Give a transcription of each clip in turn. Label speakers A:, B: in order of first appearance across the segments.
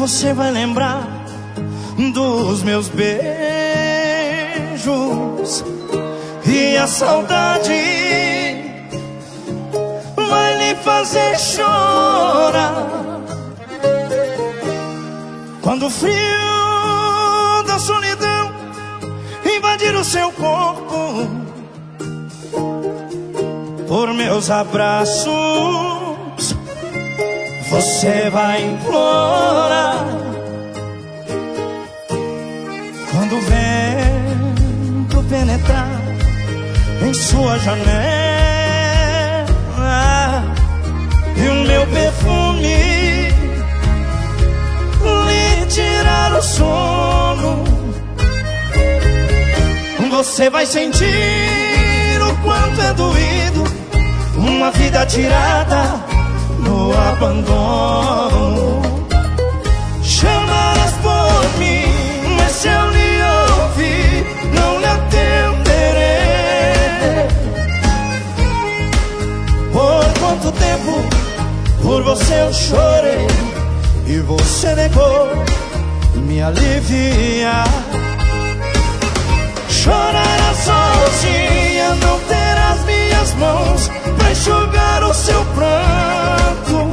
A: você vai lembrar dos meus beijos e a saudade vai lhe fazer chorar. Quando o frio da solidão invadir o seu corpo, por meus abraços você vai implorar. Quando o vento penetrar em sua janela e o meu perfume lhe tirar o sono, você vai sentir o quanto é doído uma vida tirada no abandono. Chamarás por mim, mas se eu lhe ouvir, não lhe atenderei. Por quanto tempo por você eu chorei e você negou me aliviar. Chorará sozinha, não terá as minhas mãos pra enxugar o seu pranto,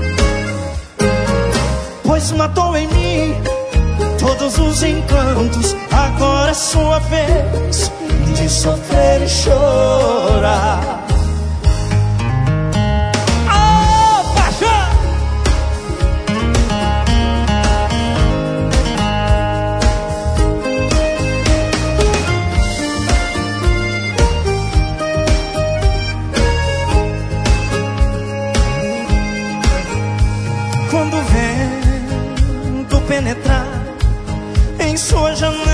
A: pois matou em mim todos os encantos. Agora é sua vez de sofrer e chorar. Quando o vento penetrar em sua janela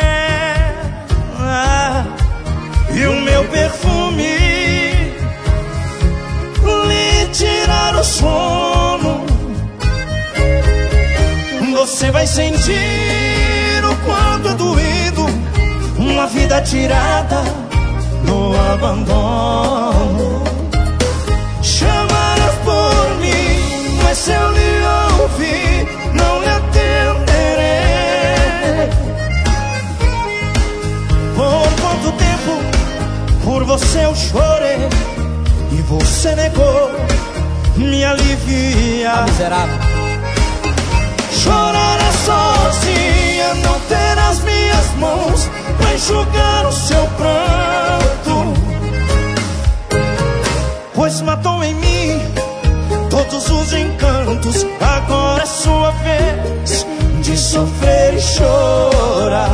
A: e o meu perfume lhe tirar o sono, você vai sentir o quanto é doído uma vida tirada no abandono. Chamarás por mim, mas se eu lhe ouvir, não lhe atenderei. Por quanto tempo por você eu chorei e você negou me aliviar.
B: Miserável.
A: Chorará sozinha, não terá as minhas mãos pra enxugar o seu pranto, pois matou em mim todos os encantos. Agora é sua vez de sofrer e chorar.